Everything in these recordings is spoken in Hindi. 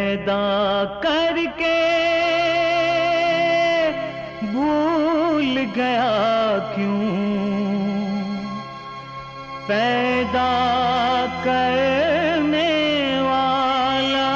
पैदा करके भूल गया क्यों, पैदा करने वाला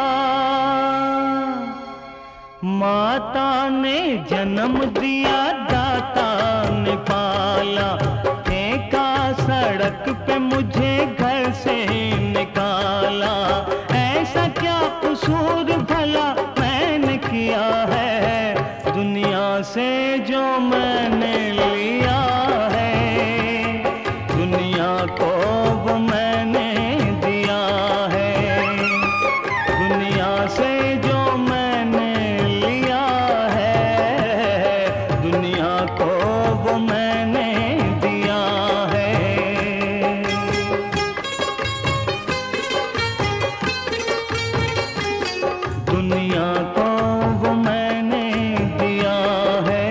माता ने जन्म दिया, दाता ने पाला, फेंका सड़क पे मुझे घर से निकाला। ऐसा क्या कसूर भला मैंने किया है, दुनिया से जो मैंने लिया है, दुनिया को वो मैंने दिया है। दुनिया से जो मैंने लिया है, दुनिया को वो मैंने दिया है। दुनिया को वो मैंने दिया है।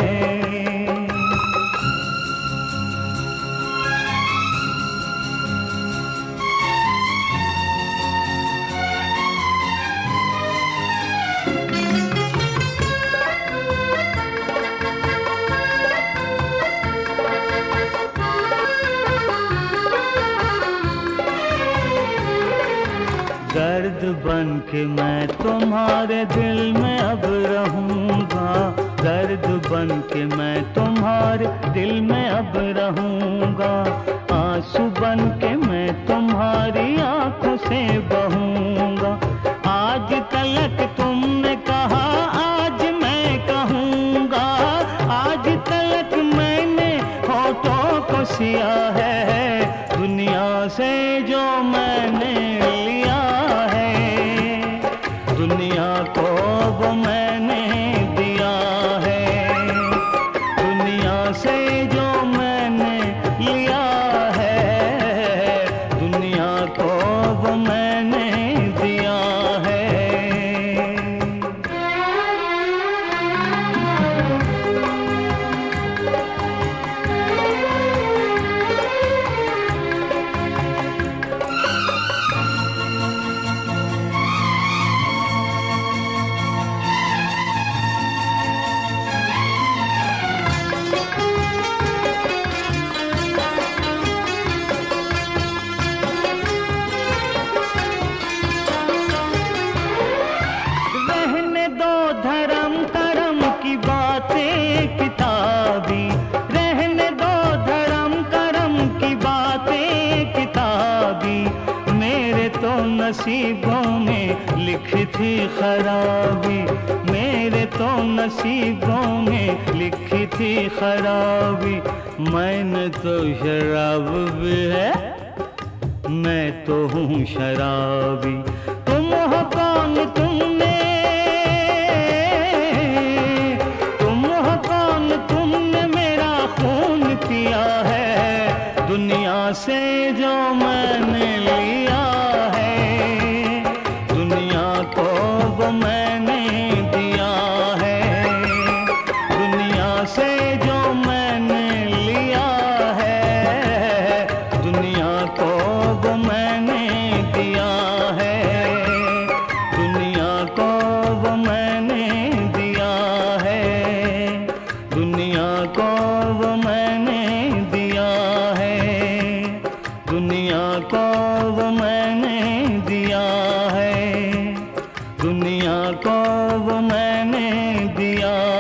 दर्द बन के मैं तुम्हारे दिल में अब रहूंगा, दर्द बन के मैं तुम्हारे दिल में अब रहूंगा। आंसू बन के मैं तुम्हारी आंखों से बहूंगा। आज तलक तुमने कहा, आज मैं कहूंगा, आज तलक मैंने होठों को सिया है। दुनिया से जो मैंने लिया है, दुनिया को वो मैंने दिया है। दुनिया से जो मैंने लिया है, दुनिया को वो मैंने दिया है। धर्म करम की बातें किताबी, रहने दो धर्म करम की बातें किताबी। मेरे तो नसीबों में लिखी थी खराबी, मेरे तो नसीबों में लिखी थी खराबी। मैंने तो शराब भी है, मैं तो हूँ शराबी। तुम हो कौन, तुमने मेरा खून पिया है। दुनिया से जो मैंने लिया है, दुनिया को वो मैंने दिया है। दुनिया से जो मैंने लिया है, दुनिया को वो मैंने दिया है। दुनिया को वो मैंने दिया है। दुनिया को वो मैंने दिया है। दुनिया को वो मैंने दिया है। दुनिया को वो मैंने दिया